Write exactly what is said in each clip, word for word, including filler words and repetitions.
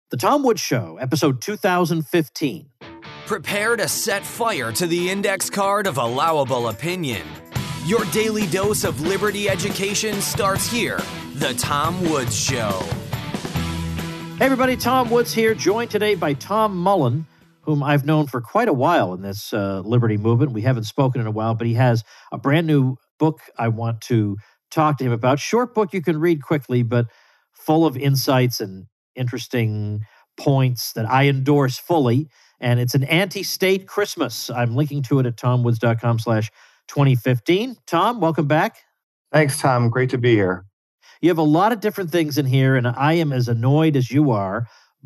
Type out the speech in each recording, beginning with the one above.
The Tom Woods Show, episode two thousand fifteen. Prepare to set fire to the index card of allowable opinion. Your daily dose of liberty education starts here. The Tom Woods Show. Hey everybody, Tom Woods here, joined today by Tom Mullen, whom I've known for quite a while in this uh, liberty movement. We haven't spoken in a while, but he has a brand new book I want to talk to him about. Short book you can read quickly, but full of insights and interesting points that I endorse fully. And it's an anti-state Christmas. I'm linking to it at tomwoods.com slash 2015. Tom, welcome back. Thanks, Tom. Great to be here. You have a lot of different things in here, and I am as annoyed as you are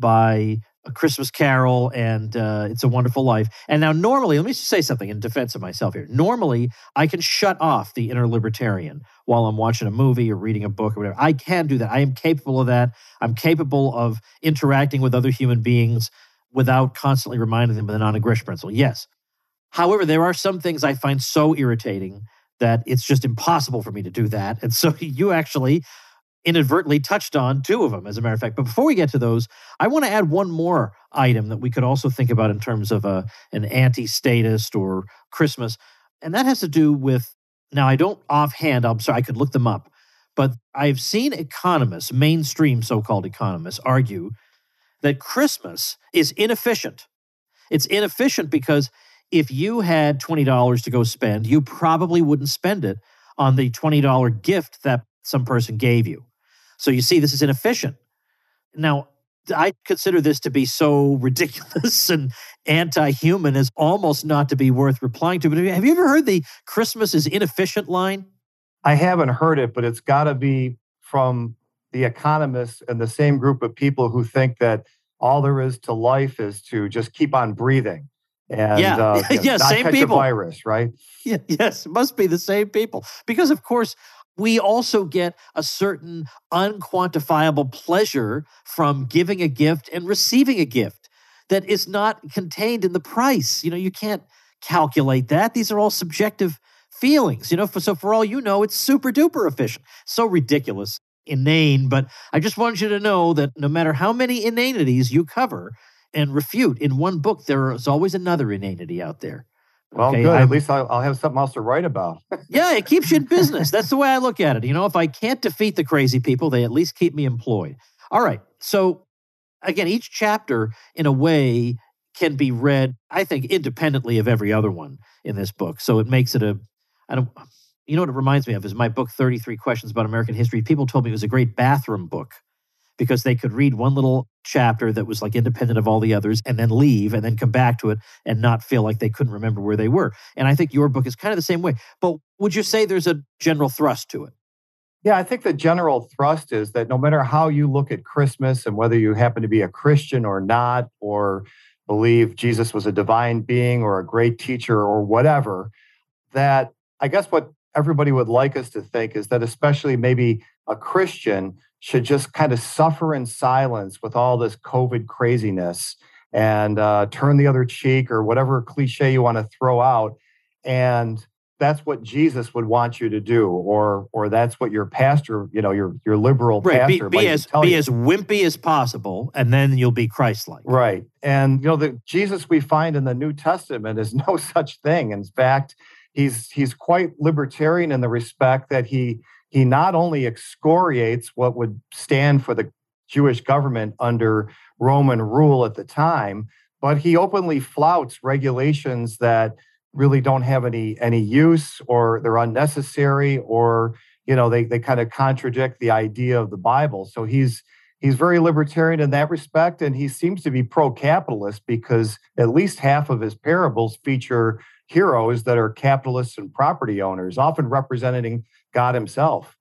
by A Christmas Carol and uh, It's a Wonderful Life. And now normally, let me just say something in defense of myself here. Normally, I can shut off the inner libertarian while I'm watching a movie or reading a book or whatever. I can do that. I am capable of that. I'm capable of interacting with other human beings without constantly reminding them of the non-aggression principle. Yes. However, there are some things I find so irritating that it's just impossible for me to do that. And so you actually inadvertently touched on two of them, as a matter of fact. But before we get to those, I want to add one more item that we could also think about in terms of a, an anti-statist or Christmas. And that has to do with, now I don't offhand, I'm sorry, I could look them up, but I've seen economists, mainstream so-called economists, argue that Christmas is inefficient. It's inefficient because if you had twenty dollars to go spend, you probably wouldn't spend it on the twenty dollars gift that some person gave you. So you see, this is inefficient. Now, I consider this to be so ridiculous and anti-human as almost not to be worth replying to. But have you ever heard the Christmas is inefficient line? I haven't heard it, but it's got to be from the economists and the same group of people who think that all there is to life is to just keep on breathing and yeah, uh, you know, yeah, not same catch people. a virus, right? Yeah, yes, it must be the same people. Because, of course, we also get a certain unquantifiable pleasure from giving a gift and receiving a gift that is not contained in the price. You know, you can't calculate that. These are all subjective feelings. You know, for, so for all you know, it's super duper efficient. So ridiculous, inane. But I just want you to know that no matter how many inanities you cover and refute in one book, there is always another inanity out there. Well, okay, good. I'm, At least I'll, I'll have something else to write about. Yeah, it keeps you in business. That's the way I look at it. You know, if I can't defeat the crazy people, they at least keep me employed. All right. So again, each chapter in a way can be read, I think, independently of every other one in this book. So it makes it a, I don't, you know what it reminds me of is my book, thirty-three Questions About American History. People told me it was a great bathroom book because they could read one little chapter that was like independent of all the others and then leave and then come back to it and not feel like they couldn't remember where they were. And I think your book is kind of the same way. But would you say there's a general thrust to it? Yeah, I think the general thrust is that no matter how you look at Christmas and whether you happen to be a Christian or not, or believe Jesus was a divine being or a great teacher or whatever, that I guess what everybody would like us to think is that especially maybe a Christian should just kind of suffer in silence with all this COVID craziness and uh, turn the other cheek or whatever cliche you want to throw out. And that's what Jesus would want you to do, or or that's what your pastor, you know, your your liberal right. pastor be, might be as tell be you. as wimpy as possible, and then you'll be Christ-like. Right. And you know, the Jesus we find in the New Testament is no such thing. In fact, he's he's quite libertarian in the respect that he he not only excoriates what would stand for the Jewish government under Roman rule at the time, but he openly flouts regulations that really don't have any any use, or they're unnecessary, or you know they they kind of contradict the idea of the Bible. So he's he's very libertarian in that respect, and he seems to be pro-capitalist because at least half of his parables feature heroes that are capitalists and property owners, often representing God himself.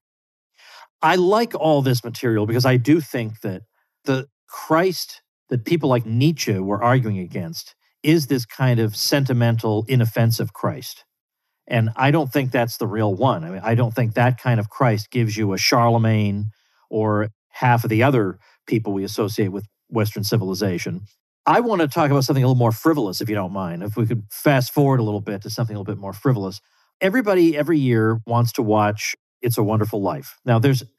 I like all this material because I do think that the Christ that people like Nietzsche were arguing against is this kind of sentimental, inoffensive Christ. And I don't think that's the real one. I mean, I don't think that kind of Christ gives you a Charlemagne or half of the other people we associate with Western civilization. I want to talk about something a little more frivolous, if you don't mind. If we could fast forward a little bit to something a little bit more frivolous. Everybody every year wants to watch It's a Wonderful Life. Now, there's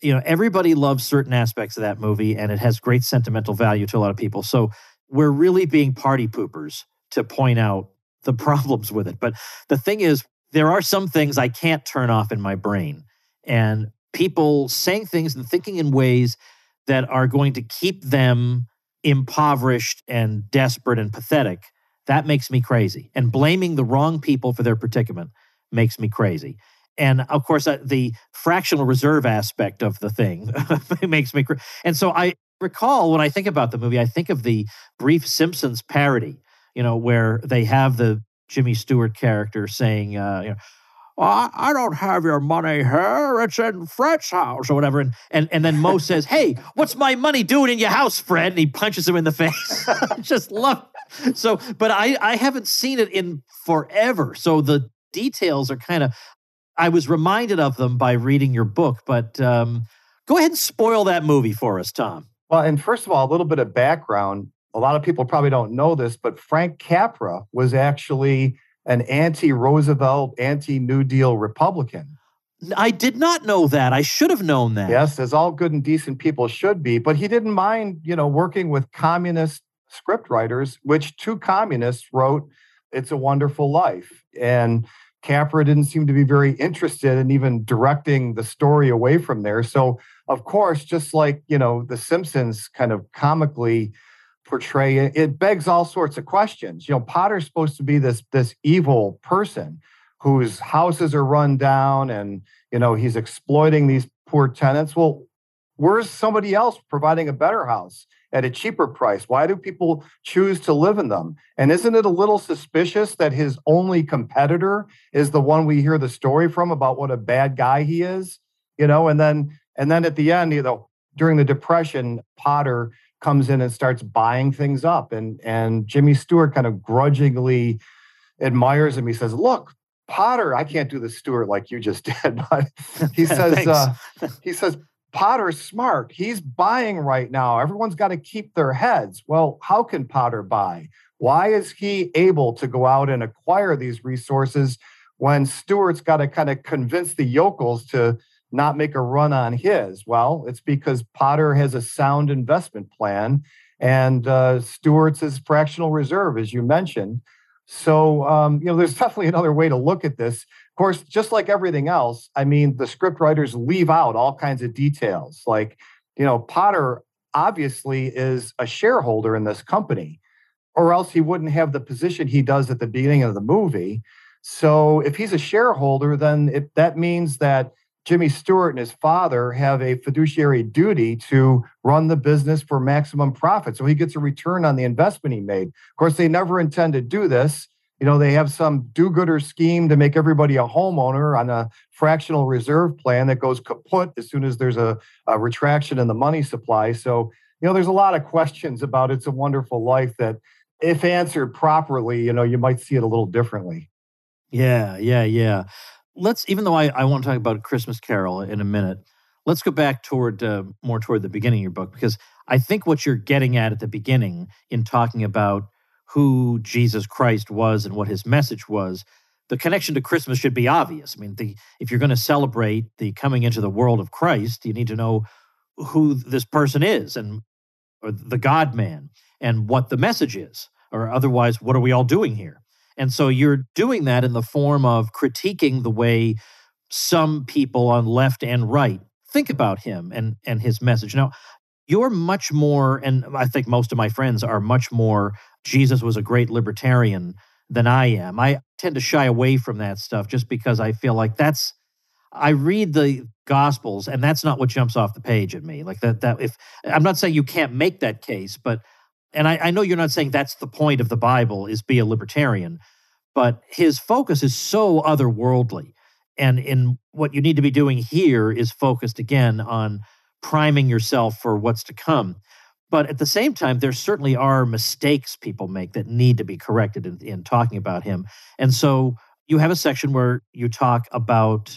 you know, everybody loves certain aspects of that movie, and it has great sentimental value to a lot of people. So we're really being party poopers to point out the problems with it. But the thing is, there are some things I can't turn off in my brain. And people saying things and thinking in ways that are going to keep them impoverished and desperate and pathetic, that makes me crazy. And blaming the wrong people for their predicament makes me crazy. And of course, uh, the fractional reserve aspect of the thing makes me crazy. And so I recall when I think about the movie, I think of the brief Simpsons parody, you know, where they have the Jimmy Stewart character saying, uh, you know, well, I, I don't have your money here. It's in Fred's house or whatever. And, and, and then Mo says, hey, what's my money doing in your house, Fred? And he punches him in the face. I just love it. So, but I, I haven't seen it in forever. So the details are kind of, I was reminded of them by reading your book. But um, go ahead and spoil that movie for us, Tom. Well, and first of all, a little bit of background. A lot of people probably don't know this, but Frank Capra was actually an anti-Roosevelt, anti-New Deal Republican. I did not know that. I should have known that. Yes, as all good and decent people should be. But he didn't mind, you know, working with communist scriptwriters, which two communists wrote It's a Wonderful Life. And Capra didn't seem to be very interested in even directing the story away from there. So, of course, just like, you know, The Simpsons kind of comically portray it, it begs all sorts of questions. You know, Potter's supposed to be this this evil person whose houses are run down and, you know, he's exploiting these poor tenants. Well, where's somebody else providing a better house at a cheaper price? Why do people choose to live in them? And isn't it a little suspicious that his only competitor is the one we hear the story from about what a bad guy he is? You know, and then and then at the end, you know, during the Depression, Potter comes in and starts buying things up. And, and Jimmy Stewart kind of grudgingly admires him. He says, look, Potter, I can't do the Stewart like you just did, but he says, uh, he says, Potter's smart. He's buying right now. Everyone's got to keep their heads. Well, how can Potter buy? Why is he able to go out and acquire these resources when Stewart's got to kind of convince the yokels to not make a run on his? Well, it's because Potter has a sound investment plan and uh, Stewart's is fractional reserve, as you mentioned. So, um, you know, there's definitely another way to look at this. Of course, just like everything else, I mean, the script writers leave out all kinds of details. Like, you know, Potter obviously is a shareholder in this company, or else he wouldn't have the position he does at the beginning of the movie. So if he's a shareholder, then it, that means that Jimmy Stewart and his father have a fiduciary duty to run the business for maximum profit. So he gets a return on the investment he made. Of course, they never intend to do this. You know, they have some do-gooder scheme to make everybody a homeowner on a fractional reserve plan that goes kaput as soon as there's a, a retraction in the money supply. So, you know, there's a lot of questions about It's a Wonderful Life that, if answered properly, you know, you might see it a little differently. Yeah, yeah, yeah. Let's, even though I, I want to talk about Christmas Carol in a minute, let's go back toward uh, more toward the beginning of your book, because I think what you're getting at at the beginning in talking about who Jesus Christ was and what his message was, the connection to Christmas should be obvious. I mean, the, if you're going to celebrate the coming into the world of Christ, you need to know who this person is and or the God-man and what the message is, or otherwise, what are we all doing here? And so you're doing that in the form of critiquing the way some people on left and right think about him and, and his message. Now, you're much more, and I think most of my friends are much more, Jesus was a great libertarian than I am. I tend to shy away from that stuff just because I feel like that's, I read the Gospels and that's not what jumps off the page at me. Like that, that if, I'm not saying you can't make that case, but and I, I know you're not saying that's the point of the Bible is be a libertarian, but his focus is so otherworldly. And in what you need to be doing here is focused again on priming yourself for what's to come. But at the same time, there certainly are mistakes people make that need to be corrected in, in talking about him. And so you have a section where you talk about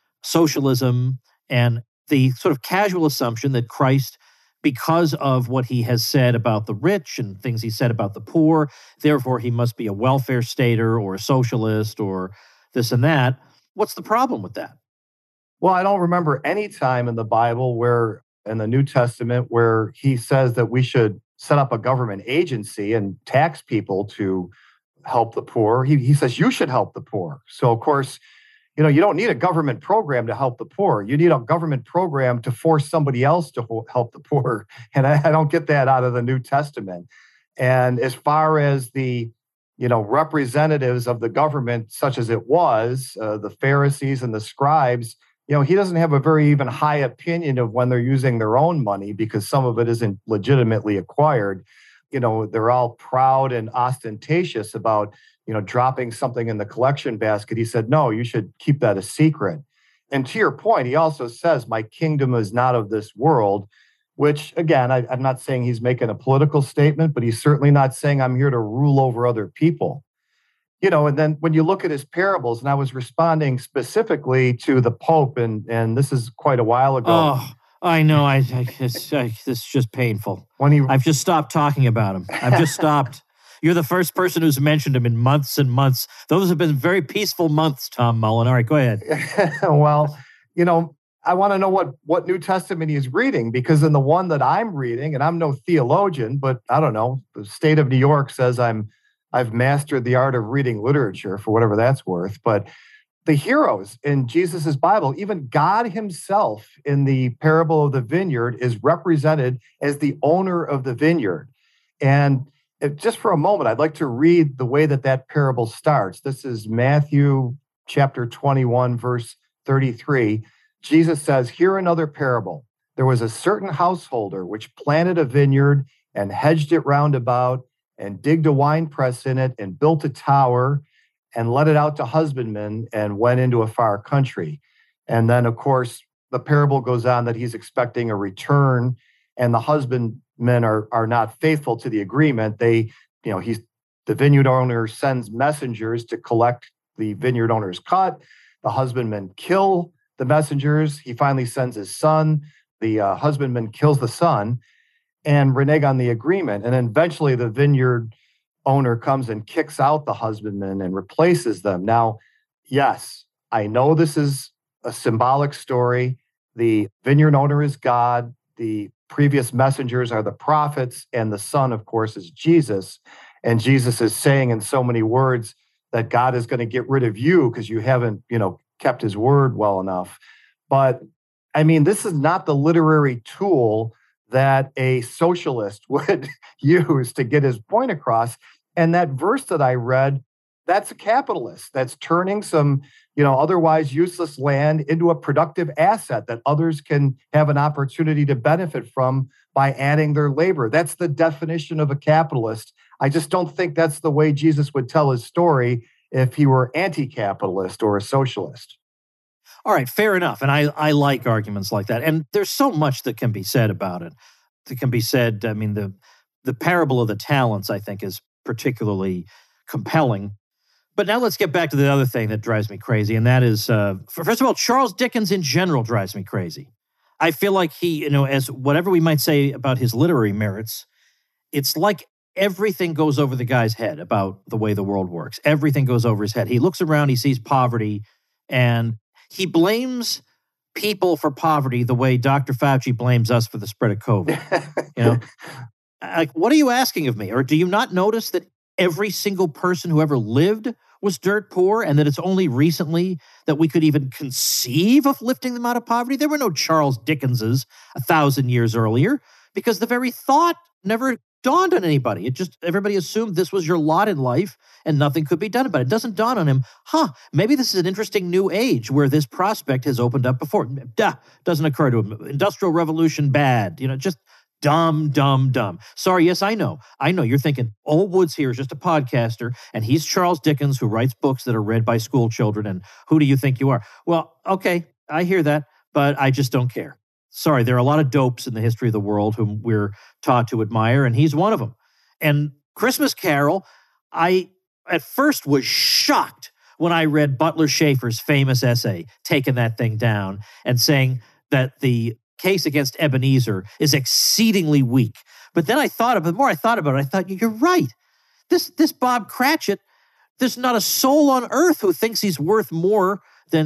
socialism and the sort of casual assumption that Christ, because of what he has said about the rich and things he said about the poor, therefore he must be a welfare stater or a socialist or this and that. What's the problem with that? Well, I don't remember any time in the Bible where, in the New Testament, where he says that we should set up a government agency and tax people to help the poor. He, he says you should help the poor. So, of course, you know, you don't need a government program to help the poor. You need a government program to force somebody else to ho- help the poor. And I, I don't get that out of the New Testament. And as far as the, you know, representatives of the government, such as it was, uh, the Pharisees and the scribes, you know, he doesn't have a very even high opinion of when they're using their own money because some of it isn't legitimately acquired. You know, they're all proud and ostentatious about, you know, dropping something in the collection basket. He said, no, you should keep that a secret. And to your point, he also says, my kingdom is not of this world, which, again, I, I'm not saying he's making a political statement, but he's certainly not saying I'm here to rule over other people. You know, and then when you look at his parables, and I was responding specifically to the Pope, and and this is quite a while ago. Oh, I know. I, I, it's, I this is just painful. When he, I've just stopped talking about him. I've just stopped. You're the first person who's mentioned him in months and months. Those have been very peaceful months, Tom Mullen. All right, go ahead. Well, you know, I want to know what, what New Testament he's reading, because in the one that I'm reading, and I'm no theologian, but I don't know, the state of New York says I'm I've mastered the art of reading literature, for whatever that's worth. But the heroes in Jesus's Bible, even God himself in the parable of the vineyard is represented as the owner of the vineyard. And if, just for a moment, I'd like to read the way that that parable starts. This is Matthew chapter twenty-one, verse thirty-three. Jesus says, "Hear another parable. There was a certain householder which planted a vineyard and hedged it round about, and digged a winepress in it, and built a tower, and let it out to husbandmen, and went into a far country." And then, of course, the parable goes on that he's expecting a return, and the husbandmen are, are not faithful to the agreement. They, you know, he's the vineyard owner sends messengers to collect the vineyard owner's cut. The husbandmen kill the messengers. He finally sends his son. The uh, husbandman kills the son and renege on the agreement. And then eventually the vineyard owner comes and kicks out the husbandman and replaces them. Now, yes, I know this is a symbolic story. The vineyard owner is God. The previous messengers are the prophets. And the son, of course, is Jesus. And Jesus is saying in so many words that God is going to get rid of you because you haven't, you know, kept his word well enough. But I mean, this is not the literary tool that a socialist would use to get his point across. And that verse that I read, that's a capitalist that's turning some, you know, otherwise useless land into a productive asset that others can have an opportunity to benefit from by adding their labor. That's the definition of a capitalist. I just don't think that's the way Jesus would tell his story if he were anti-capitalist or a socialist. All right, fair enough. And I, I like arguments like that. And there's so much that can be said about it. That can be said, I mean, the the parable of the talents, I think, is particularly compelling. But now let's get back to the other thing that drives me crazy, and that is, uh, first of all, Charles Dickens in general drives me crazy. I feel like he, you know, as whatever we might say about his literary merits, it's like everything goes over the guy's head about the way the world works. Everything goes over his head. He looks around, he sees poverty, and he blames people for poverty the way Doctor Fauci blames us for the spread of COVID. You know, like, what are you asking of me? Or do you not notice that every single person who ever lived was dirt poor, and that it's only recently that we could even conceive of lifting them out of poverty? There were no Charles Dickenses a thousand years earlier because the very thought never dawned on anybody. It just, everybody assumed this was your lot in life and nothing could be done about it. It doesn't dawn on him, huh, maybe this is an interesting new age where this prospect has opened up before. Duh, doesn't occur to him. Industrial revolution, bad. You know, just dumb, dumb, dumb. Sorry, yes, I know. I know. You're thinking, Old Woods here is just a podcaster, and he's Charles Dickens who writes books that are read by school children, and who do you think you are? Well, okay, I hear that, but I just don't care. Sorry, there are a lot of dopes in the history of the world whom we're taught to admire, and he's one of them. And Christmas Carol, I at first was shocked when I read Butler Schaefer's famous essay, taking that thing down and saying that the case against Ebenezer is exceedingly weak. But then I thought about it, the more I thought about it, I thought, you're right. This, this Bob Cratchit, there's not a soul on earth who thinks he's worth more than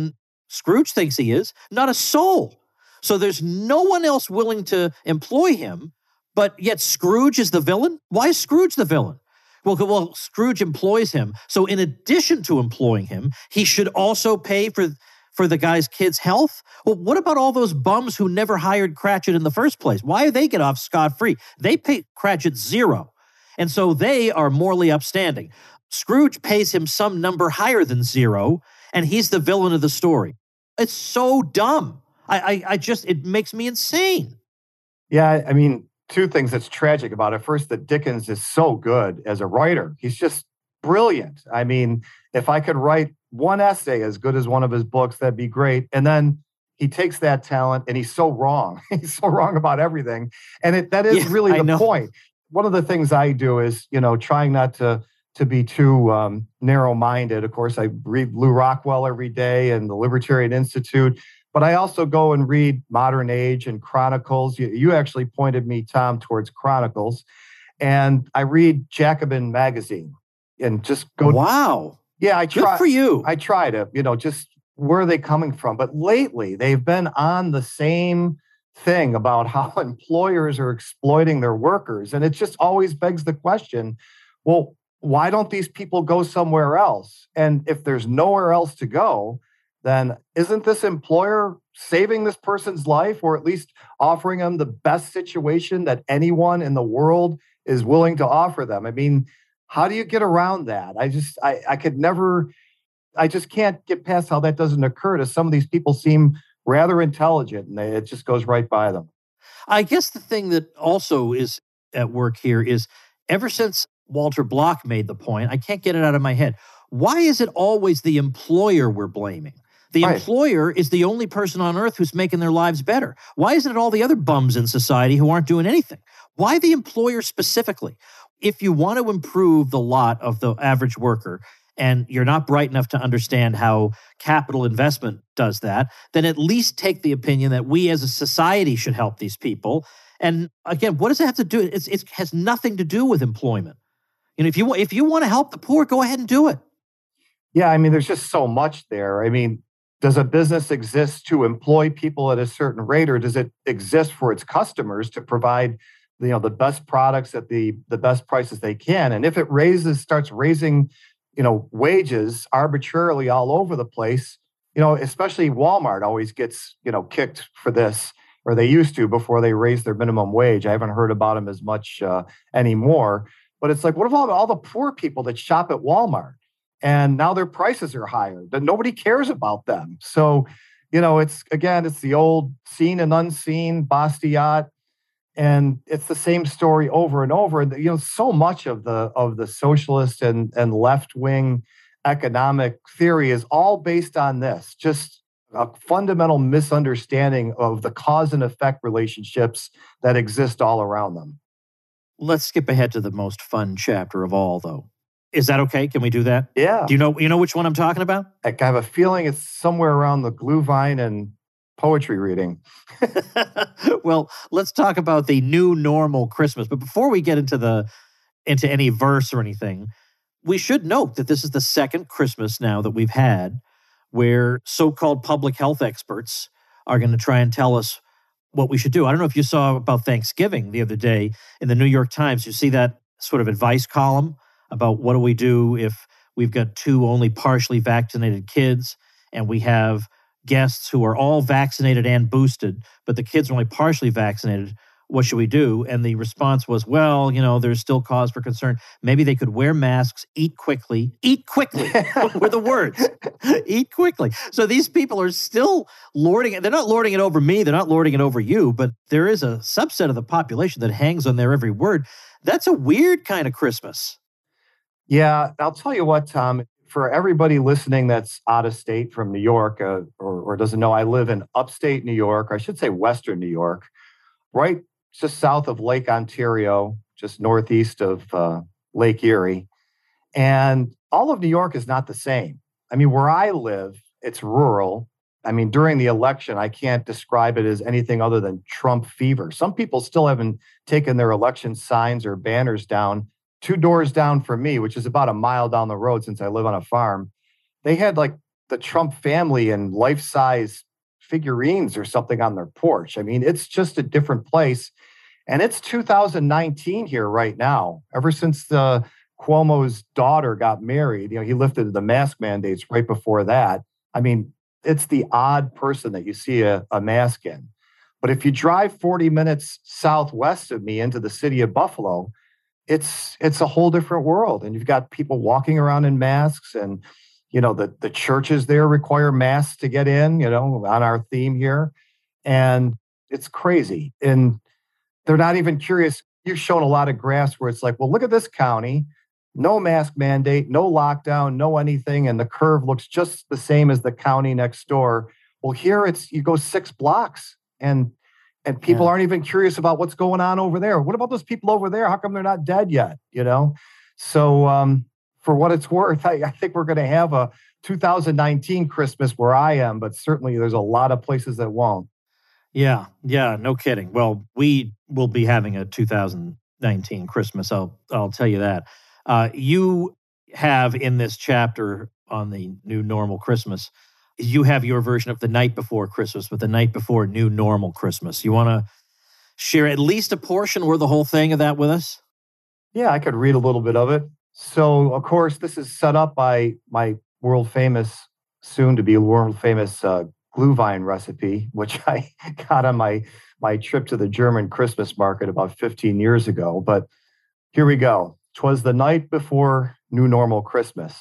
Scrooge thinks he is. Not a soul. So there's no one else willing to employ him, but yet Scrooge is the villain? Why is Scrooge the villain? Well, well, Scrooge employs him. So in addition to employing him, he should also pay for, for the guy's kid's health? Well, what about all those bums who never hired Cratchit in the first place? Why do they get off scot-free? They pay Cratchit zero. And so they are morally upstanding. Scrooge pays him some number higher than zero, and he's the villain of the story. It's so dumb. I, I, I just, it makes me insane. Yeah, I mean, two things that's tragic about it. First, that Dickens is so good as a writer. He's just brilliant. I mean, if I could write one essay as good as one of his books, that'd be great. And then he takes that talent and he's so wrong. He's so wrong about everything. And it, that is Yeah, really I the know. point. One of the things I do is, you know, trying not to to be too um, narrow-minded. Of course, I read Lou Rockwell every day and the Libertarian Institute, but I also go and read Modern Age and Chronicles. You, you actually pointed me, Tom, towards Chronicles. And I read Jacobin Magazine and just go. Wow. Yeah, I Good try. for you. I try to, you know, just where are they coming from? But lately, they've been on the same thing about how employers are exploiting their workers. And it just always begs the question, well, why don't these people go somewhere else? And if there's nowhere else to go, then isn't this employer saving this person's life, or at least offering them the best situation that anyone in the world is willing to offer them? I mean, how do you get around that? I just, I, I could never, I just can't get past how that doesn't occur to some of these people seem rather intelligent, and they, it just goes right by them. I guess the thing that also is at work here is ever since Walter Block made the point, I can't get it out of my head. Why is it always the employer we're blaming? The Right. employer is the only person on earth who's making their lives better. Why isn't it all the other bums in society who aren't doing anything? Why the employer specifically? If you want to improve the lot of the average worker, and you're not bright enough to understand how capital investment does that, then at least take the opinion that we as a society should help these people. And again, what does it have to do? It's, it has nothing to do with employment. You know, if you if you want to help the poor, go ahead and do it. Yeah, I mean, there's just so much there. I mean, does a business exist to employ people at a certain rate, or does it exist for its customers to provide, you know, the best products at the the best prices they can? And if it raises, starts raising, you know, wages arbitrarily all over the place, you know, especially Walmart always gets, you know, kicked for this, or they used to before they raised their minimum wage. I haven't heard about them as much uh, anymore. But it's like, what about all the poor people that shop at Walmart? And now their prices are higher. That nobody cares about them. So, you know, it's, again, it's the old seen and unseen Bastiat. And it's the same story over and over. And, you know, so much of the of the socialist and, and left-wing economic theory is all based on this, just a fundamental misunderstanding of the cause and effect relationships that exist all around them. Let's skip ahead to the most fun chapter of all, though. Is that okay? Can we do that? Yeah. Do you know you know which one I'm talking about? I have a feeling it's somewhere around the Glühwein and poetry reading. Well, let's talk about the new normal Christmas. But before we get into the into any verse or anything, we should note that this is the second Christmas now that we've had where so-called public health experts are going to try and tell us what we should do. I don't know if you saw about Thanksgiving the other day in the New York Times. You see that sort of advice column about what do we do if we've got two only partially vaccinated kids and we have guests who are all vaccinated and boosted, but the kids are only partially vaccinated. What should we do? And the response was, well, you know, there's still cause for concern. Maybe they could wear masks, eat quickly, eat quickly were the words, eat quickly. So these people are still lording it. They're not lording it over me. They're not lording it over you, but there is a subset of the population that hangs on their every word. That's a weird kind of Christmas. Yeah, I'll tell you what, Tom, for everybody listening that's out of state from New York uh, or, or doesn't know, I live in upstate New York, or I should say Western New York, right just south of Lake Ontario, just northeast of uh, Lake Erie. And all of New York is not the same. I mean, where I live, it's rural. I mean, during the election, I can't describe it as anything other than Trump fever. Some people still haven't taken their election signs or banners down. Two doors down from me, which is about a mile down the road since I live on a farm, they had like the Trump family in life-size figurines or something on their porch. I mean, it's just a different place. And it's two thousand nineteen here right now. Ever since the Cuomo's daughter got married, you know, he lifted the mask mandates right before that. I mean, it's the odd person that you see a, a mask in. But if you drive forty minutes southwest of me into the city of Buffalo, it's it's a whole different world. And you've got people walking around in masks, and you know, the, the churches there require masks to get in, you know, on our theme here. And it's crazy. And they're not even curious. You've shown a lot of graphs where it's like, well, look at this county, no mask mandate, no lockdown, no anything. And the curve looks just the same as the county next door. Well, here it's, you go six blocks and and people Yeah. aren't even curious about what's going on over there. What about those people over there? How come they're not dead yet? You know? So um, for what it's worth, I, I think we're going to have a two thousand nineteen Christmas where I am, but certainly there's a lot of places that won't. Yeah, yeah, no kidding. Well, we will be having a two thousand nineteen Christmas. I'll I'll tell you that. Uh, you have in this chapter on the new normal Christmas, you have your version of the night before Christmas, but the night before new normal Christmas. You want to share at least a portion or the whole thing of that with us? Yeah, I could read a little bit of it. So, of course, this is set up by my world famous, soon to be world famous uh, Glühwein recipe, which I got on my, my trip to the German Christmas market about fifteen years ago. But here we go. 'Twas the night before new normal Christmas.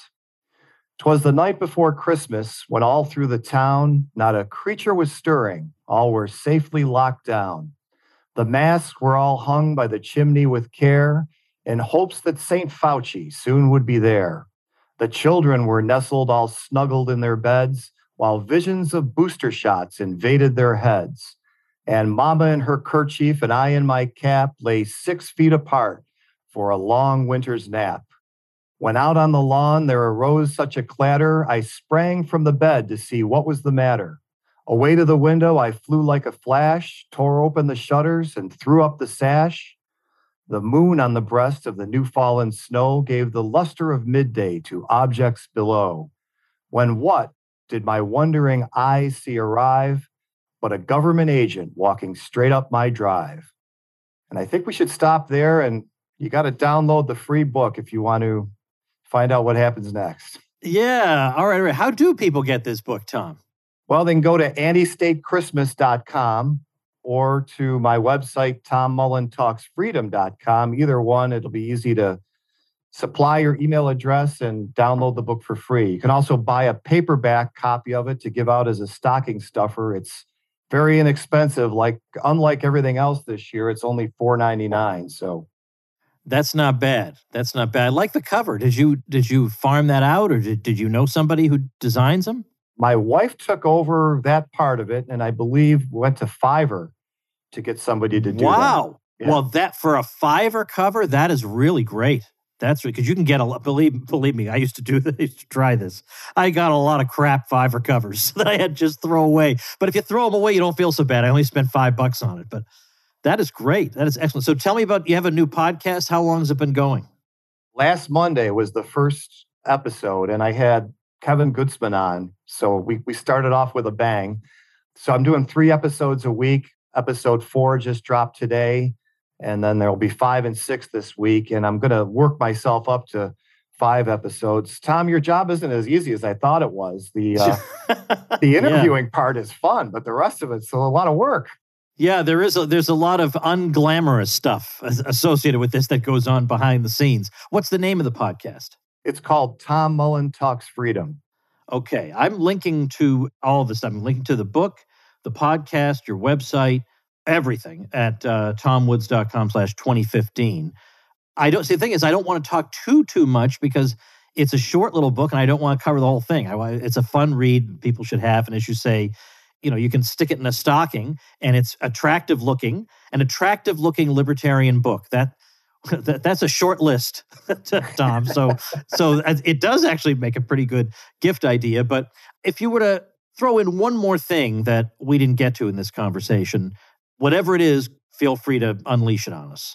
'Twas the night before Christmas when all through the town not a creature was stirring. All were safely locked down. The masks were all hung by the chimney with care in hopes that Saint Fauci soon would be there. The children were nestled all snuggled in their beds while visions of booster shots invaded their heads. And Mama in her kerchief and I in my cap lay six feet apart for a long winter's nap. When out on the lawn there arose such a clatter, I sprang from the bed to see what was the matter. Away to the window I flew like a flash, tore open the shutters and threw up the sash. The moon on the breast of the new fallen snow gave the luster of midday to objects below. When what did my wondering eyes see arrive but a government agent walking straight up my drive? And I think we should stop there, and you got to download the free book if you want to find out what happens next. Yeah. All right. All right. How do people get this book, Tom? Well, they can go to anti state christmas dot com or to my website, tom mullen talks freedom dot com. Either one, it'll be easy to supply your email address and download the book for free. You can also buy a paperback copy of it to give out as a stocking stuffer. It's very inexpensive. Like, unlike everything else this year, it's only four ninety-nine. So That's not bad. That's not bad. I like the cover. Did you did you farm that out, or did, did you know somebody who designs them? my wife took over that part of it, and I believe went to Fiverr to get somebody to do that. Wow. Yeah. Well, that for a Fiverr cover, that is really great. That's because you can get a lot. Believe believe me, I used to do this. I used to try this. I got a lot of crap Fiverr covers that I had just throw away. But if you throw them away, you don't feel so bad. I only spent five bucks on it, but that is great. That is excellent. So tell me about, you have a new podcast. How long has it been going? Last Monday was the first episode, and I had Kevin Gutzman on. So we we started off with a bang. So I'm doing three episodes a week. Episode four just dropped today. And then there'll be five and six this week. And I'm going to work myself up to five episodes. Tom, your job isn't as easy as I thought it was. The uh, the interviewing yeah. part is fun, but the rest of it's a lot of work. Yeah, there is a, there's a lot of unglamorous stuff associated with this that goes on behind the scenes. What's the name of the podcast? It's called Tom Mullen Talks Freedom. Okay, I'm linking to all of this stuff. I'm linking to the book, the podcast, your website, everything at uh, tomwoods.com slash 2015. I don't see, the thing is, I don't want to talk too, too much because it's a short little book and I don't want to cover the whole thing. I, it's a fun read people should have. And as you say, you know, you can stick it in a stocking and it's attractive looking, an attractive looking libertarian book. That, that that's a short list, Tom. So, so it does actually make a pretty good gift idea. But if you were to throw in one more thing that we didn't get to in this conversation, whatever it is, feel free to unleash it on us.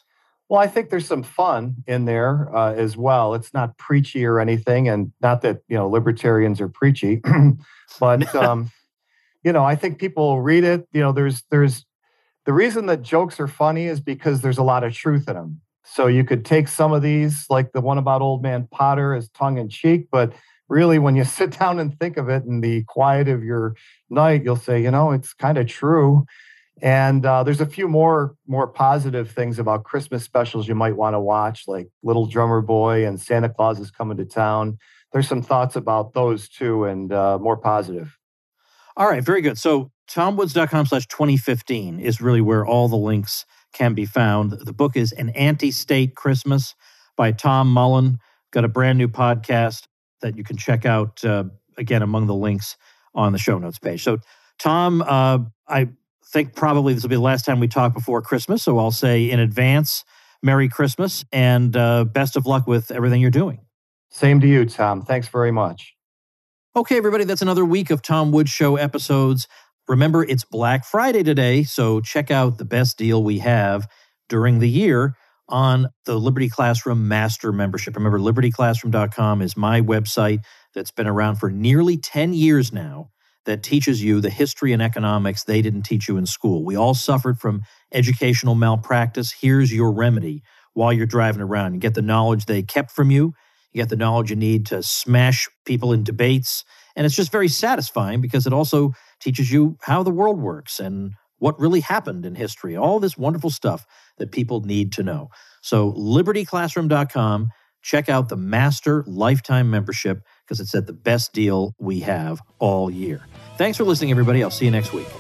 Well, I think there's some fun in there uh, as well. It's not preachy or anything, and not that, you know, libertarians are preachy, but um, you know, I think people read it. You know, there's there's the reason that jokes are funny is because there's a lot of truth in them. So you could take some of these, like the one about Old Man Potter, as tongue in cheek, but really, when you sit down and think of it in the quiet of your night, you'll say, you know, it's kind of true. And uh, there's a few more more positive things about Christmas specials you might want to watch, like Little Drummer Boy and Santa Claus is Coming to Town. There's some thoughts about those too, and uh, more positive. All right, very good. So tomwoods.com slash 2015 is really where all the links can be found. The book is An Anti-State Christmas by Tom Mullen. Got a brand new podcast that you can check out, uh, again, among the links on the show notes page. So, Tom, uh, I think probably this will be the last time we talk before Christmas, so I'll say in advance, Merry Christmas, and uh, best of luck with everything you're doing. Same to you, Tom. Thanks very much. Okay, everybody, that's another week of Tom Woods Show episodes. Remember, it's Black Friday today, so check out the best deal we have during the year on the Liberty Classroom Master Membership. Remember, liberty classroom dot com is my website that's been around for nearly ten years now that teaches you the history and economics they didn't teach you in school. We all suffered from educational malpractice. Here's your remedy while you're driving around. You get the knowledge they kept from you. You get the knowledge you need to smash people in debates. And it's just very satisfying because it also teaches you how the world works and what really happened in history, all this wonderful stuff that people need to know. So liberty classroom dot com, check out the Master Lifetime Membership because it's at the best deal we have all year. Thanks for listening, everybody. I'll see you next week.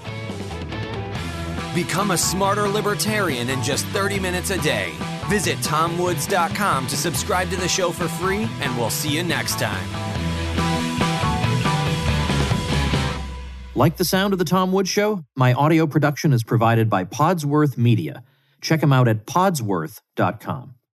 Become a smarter libertarian in just thirty minutes a day. Visit tom woods dot com to subscribe to the show for free, and we'll see you next time. Like the sound of The Tom Woods Show? My audio production is provided by Podsworth Media. Check them out at podsworth dot com.